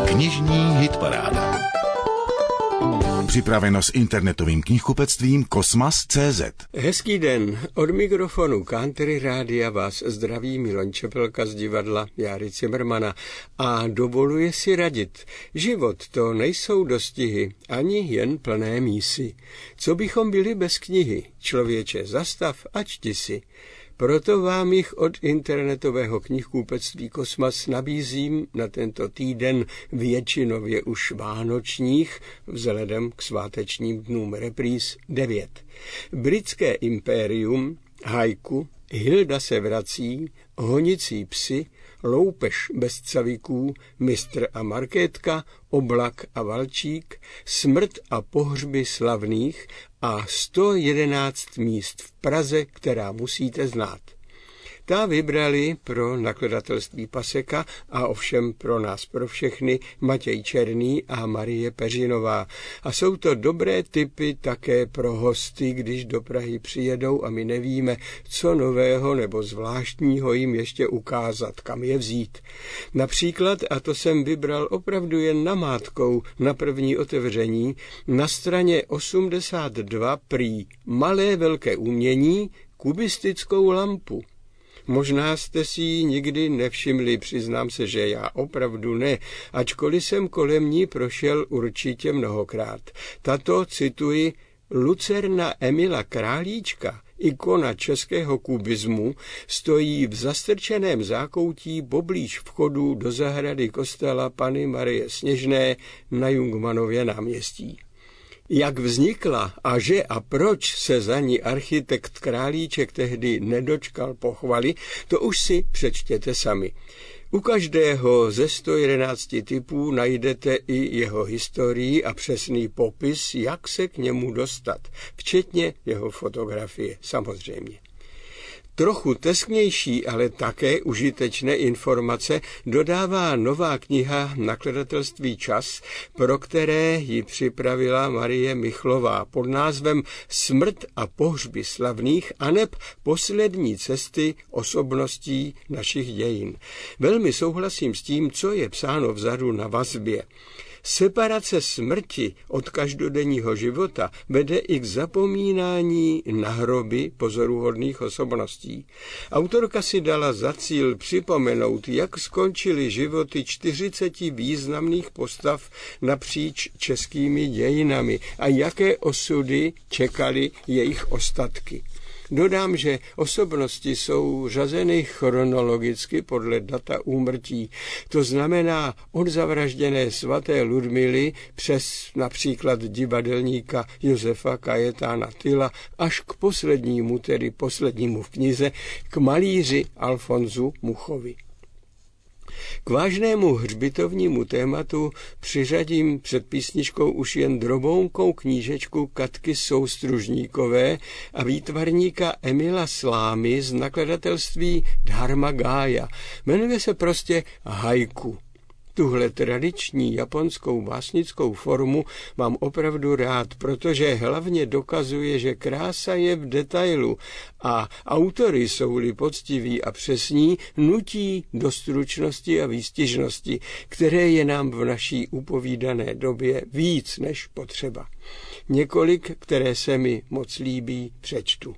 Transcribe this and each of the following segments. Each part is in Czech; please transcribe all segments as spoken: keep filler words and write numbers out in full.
Knižní hitparáda. Připraveno s internetovým knihkupectvím Kosmas tečka cé zet. Hezký den, od mikrofonu Country Rádia vás zdraví Milan Čepelka z divadla Járy Cimrmana a dovoluje si radit. Život to nejsou dostihy, ani jen plné mísy. Co bychom byli bez knihy? Člověče, zastav a čti si. Proto vám jich od internetového knihkupectví Kosmas nabízím na tento týden většinově už vánočních, vzhledem k svátečním dnům repríz devět. Britské impérium, haiku, Hilda se vrací, Honicí psi, Loupež bez caviků, Mistr a Markétka, Oblak a Valčík, Smrt a pohřby slavných a sto jedenáct míst v Praze, která musíte znát. Ta vybrali pro nakladatelství Paseka a ovšem pro nás pro všechny Matěj Černý a Marie Peřinová. A jsou to dobré tipy také pro hosty, když do Prahy přijedou a my nevíme, co nového nebo zvláštního jim ještě ukázat, kam je vzít. Například, a to jsem vybral opravdu jen namátkou na první otevření, na straně osmdesát dva prý Malé velké umění, kubistickou lampu. Možná jste si ji nikdy nevšimli, přiznám se, že já opravdu ne, ačkoliv jsem kolem ní prošel určitě mnohokrát. Tato, cituji, lucerna Emila Králíčka, ikona českého kubismu, stojí v zastrčeném zákoutí poblíž vchodu do zahrady kostela Panny Marie Sněžné na Jungmannově náměstí. Jak vznikla a že a proč se za ní architekt Králíček tehdy nedočkal pochvaly, to už si přečtěte sami. U každého ze sto jedenácti typů najdete i jeho historii a přesný popis, jak se k němu dostat, včetně jeho fotografie, samozřejmě. Trochu tesknější, ale také užitečné informace dodává nová kniha nakladatelství Čas, pro které ji připravila Marie Michlová pod názvem Smrt a pohřby slavných aneb poslední cesty osobností našich dějin. Velmi souhlasím s tím, co je psáno vzadu na vazbě. Separace smrti od každodenního života vede i k zapomínání na hroby pozoruhodných osobností. Autorka si dala za cíl připomenout, jak skončily životy čtyřiceti významných postav napříč českými dějinami a jaké osudy čekaly jejich ostatky. Dodám, že osobnosti jsou řazeny chronologicky podle data úmrtí. To znamená od zavražděné svaté Ludmily přes například divadelníka Josefa Kajetána Tyla až k poslednímu, tedy poslednímu v knize, k malíři Alfonzu Muchovi. K vážnému hřbitovnímu tématu přiřadím před písničkou už jen drobounkou knížečku Katky Soustružníkové a výtvarníka Emila Slámy z nakladatelství Dharma Gája. Jmenuje se prostě haiku. Tuhle tradiční japonskou básnickou formu mám opravdu rád, protože hlavně dokazuje, že krása je v detailu a autory, jsou-li poctiví a přesní, nutí do stručnosti a výstižnosti, které je nám v naší upovídané době víc než potřeba. Několik, které se mi moc líbí, přečtu.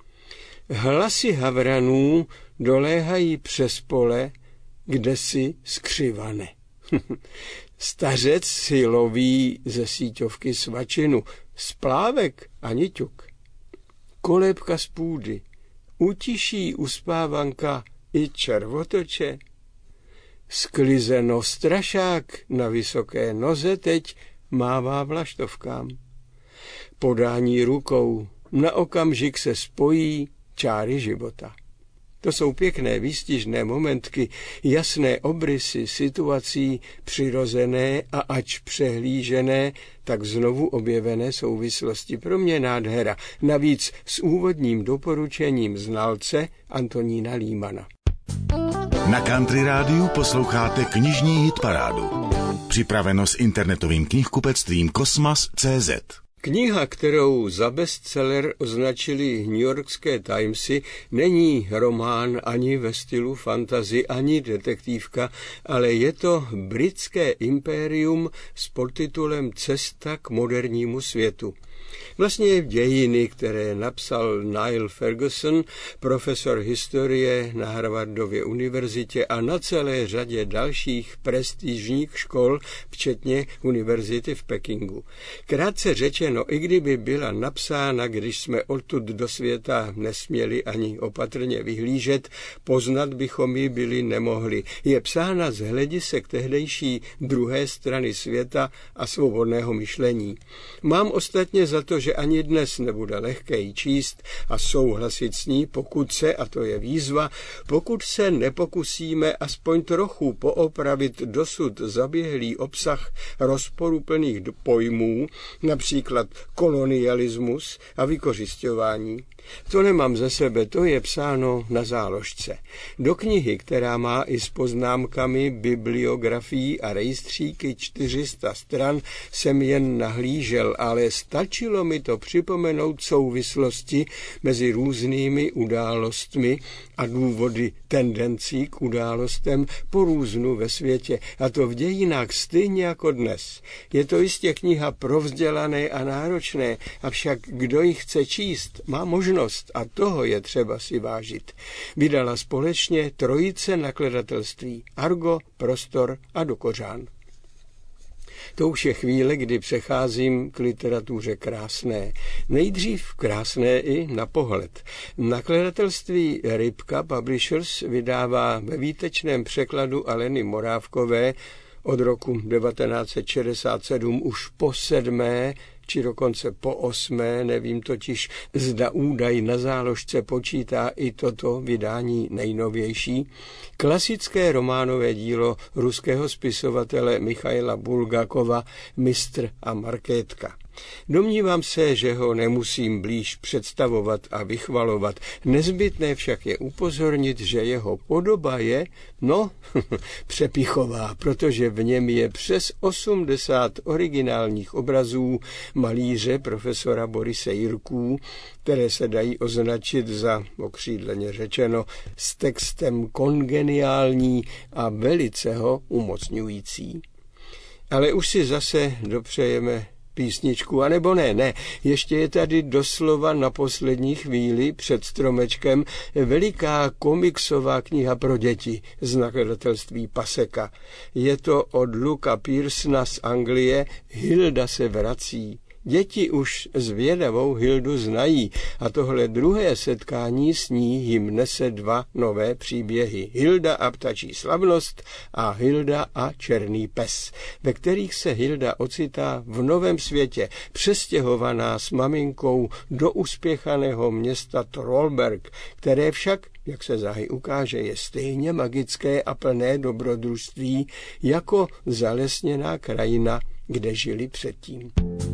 Hlasy havranů doléhají přes pole, kde si skřivane. Stařec si loví ze síťovky svačinu, splávek ani ťuk. Kolébka z půdy, utiší uspávanka i červotoče. Sklizeno strašák na vysoké noze teď mává vlaštovkám. Podání rukou, na okamžik se spojí čáry života. To jsou pěkné výstižné momentky, jasné obrysy situací, přirozené a ač přehlížené, tak znovu objevené souvislosti. Pro mě nádhera, navíc s úvodním doporučením znalce Antonína Límana. Na Country Rádiu posloucháte knižní hitparádu. Připraveno s internetovým knihkupectvím Kosmas tečka cé zet. Kniha, kterou za bestseller označili newyorské Timesy, není román ani ve stylu fantasy, ani detektivka, ale je to britské impérium s podtitulem Cesta k modernímu světu. Vlastně dějiny, které napsal Niall Ferguson, profesor historie na Harvardově univerzitě a na celé řadě dalších prestižních škol, včetně univerzity v Pekingu. Krátce řečeno, i kdyby byla napsána, když jsme odtud do světa nesměli ani opatrně vyhlížet, poznat bychom ji byli nemohli. Je psána z hledisek tehdejší druhé strany světa a svobodného myšlení. Mám ostatně za to, že ani dnes nebude lehké ji číst a souhlasit s ní, pokud se, a to je výzva, pokud se nepokusíme aspoň trochu poopravit dosud zaběhlý obsah rozporuplných pojmů, například kolonialismus a vykořisťování. To nemám ze sebe, to je psáno na záložce. Do knihy, která má i s poznámkami, bibliografií a rejstříky čtyři sta stran, jsem jen nahlížel, ale stačilo mi to připomenout souvislosti mezi různými událostmi a důvody tendencí k událostem po různu ve světě, a to v dějinách stejně jako dnes. Je to jistě kniha pro vzdělané a náročné, avšak kdo ji chce číst, má možnost a toho je třeba si vážit. Vydala společně trojice nakladatelství Argo, Prostor a Dokořán. To už je chvíle, kdy přecházím k literatuře krásné. Nejdřív krásné i na pohled. Nakladatelství Rybka Publishers vydává ve výtečném překladu Aleny Morávkové od roku devatenáct set šedesát sedm už po sedmé, či dokonce po osmé, nevím totiž, zda údaj na záložce počítá i toto vydání nejnovější, klasické románové dílo ruského spisovatele Michaila Bulgakova Mistr a Markétka. Domnívám se, že ho nemusím blíž představovat a vychvalovat. Nezbytné však je upozornit, že jeho podoba je, no, přepichová, protože v něm je přes osmdesát originálních obrazů malíře profesora Borise Jirků, které se dají označit za, okřídleně řečeno, s textem kongeniální a velice ho umocňující. Ale už si zase dopřejeme písničku, anebo ne, ne, ještě je tady doslova na poslední chvíli před stromečkem veliká komiksová kniha pro děti z nakladatelství Paseka. Je to od Luka Pearsona z Anglie, Hilda se vrací. Děti už zvědavou Hildu znají a tohle druhé setkání s ní jim nese dva nové příběhy. Hilda a ptačí slavnost a Hilda a černý pes, ve kterých se Hilda ocitá v novém světě, přestěhovaná s maminkou do uspěchaného města Trollberg, které však, jak se záhy ukáže, je stejně magické a plné dobrodružství jako zalesněná krajina, kde žili předtím.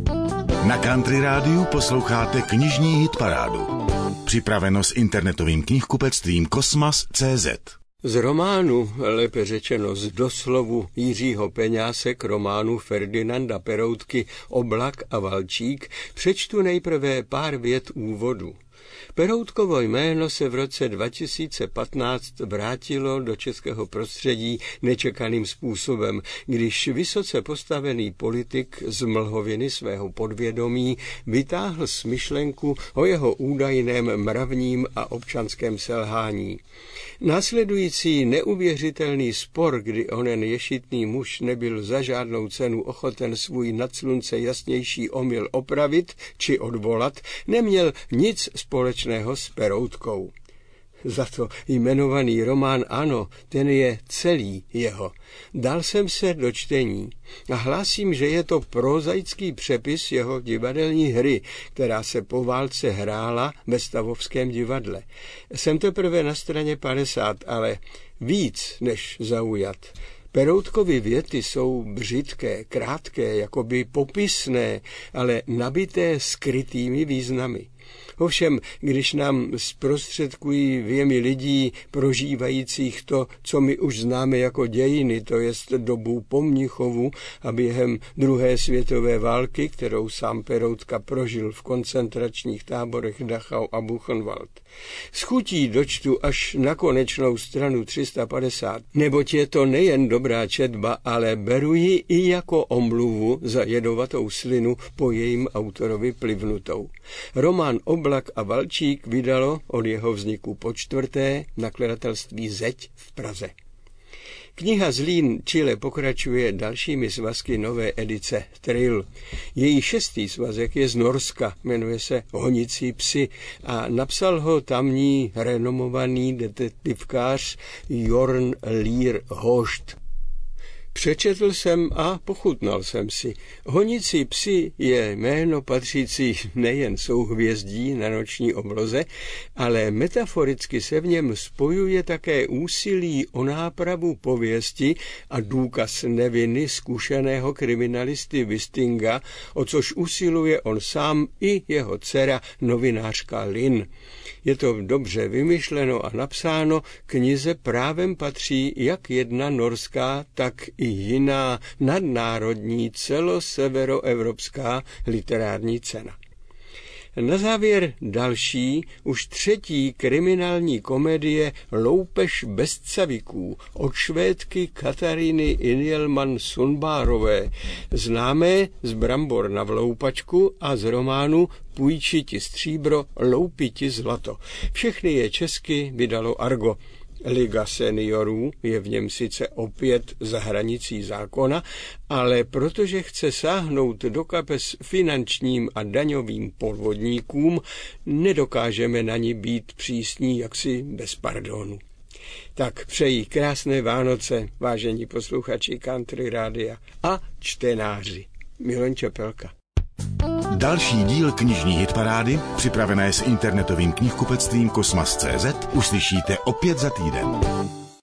Na Country Rádiu posloucháte knižní hitparádu. Připraveno s internetovým knihkupectvím Kosmas tečka cé zet. Z románu, lépe řečeno z doslovu Jiřího Peňáse k románu Ferdinanda Peroutky Oblak a Valčík, přečtu nejprve pár vět úvodu. Peroutkovo jméno se v roce dva tisíce patnáct vrátilo do českého prostředí nečekaným způsobem, když vysoce postavený politik z mlhoviny svého podvědomí vytáhl smyšlenku o jeho údajném mravním a občanském selhání. Následující neuvěřitelný spor, kdy onen ješitný muž nebyl za žádnou cenu ochoten svůj nad slunce jasnější omyl opravit či odvolat, neměl nic společného s Peroutkou. Za to jmenovaný román, ano, ten je celý jeho. Dal jsem se do čtení a hlásím, že je to prozaický přepis jeho divadelní hry, která se po válce hrála ve Stavovském divadle. Jsem teprve na straně padesát, ale víc než zaujat. Peroutkovy věty jsou břitké, krátké, jakoby popisné, ale nabité skrytými významy. Ovšem, když nám zprostředkují věmy lidí prožívajících to, co my už známe jako dějiny, to jest dobu po Mnichovu a během druhé světové války, kterou sám Peroutka prožil v koncentračních táborech Dachau a Buchenwald. S chutí dočtu až na konečnou stranu tři sta padesát, neboť je to nejen dobrá četba, ale beru ji i jako omluvu za jedovatou slinu po jejím autorovi plivnutou. Román Oblak a Valčík vydalo od jeho vzniku po čtvrté nakladatelství Zeď v Praze. Kniha Zlín Chile pokračuje dalšími svazky nové edice Trill. Její šestý svazek je z Norska, jmenuje se Honicí psi a napsal ho tamní renomovaný detektivkář Jorn Lier Hošt. Přečetl jsem a pochutnal jsem si. Honicí psi je jméno patřící nejen souhvězdí na noční obloze, ale metaforicky se v něm spojuje také úsilí o nápravu pověsti a důkaz neviny zkušeného kriminalisty Wistinga, o což usiluje on sám i jeho dcera novinářka Lynn. Je to dobře vymyšleno a napsáno, knize právem patří jak jedna norská, tak i jiná nadnárodní celoseveroevropská literární cena. Na závěr další, už třetí kriminální komedie Loupež bez caviků od Švédky Katariny Injelman Sundbárové, známé z Brambor na vloupačku a z románu Půjči ti stříbro, loupi ti zlato. Všechny je česky vydalo Argo. Liga seniorů je v něm sice opět za hranicí zákona, ale protože chce sáhnout do kapes finančním a daňovým podvodníkům, nedokážeme na ní být přísní jaksi bez pardonu. Tak přeji krásné Vánoce, vážení posluchači Country Rádia a čtenáři. Milan Čepelka. Další díl knižní hitparády, připravené s internetovým knihkupectvím Kosmas tečka cé zet, uslyšíte opět za týden.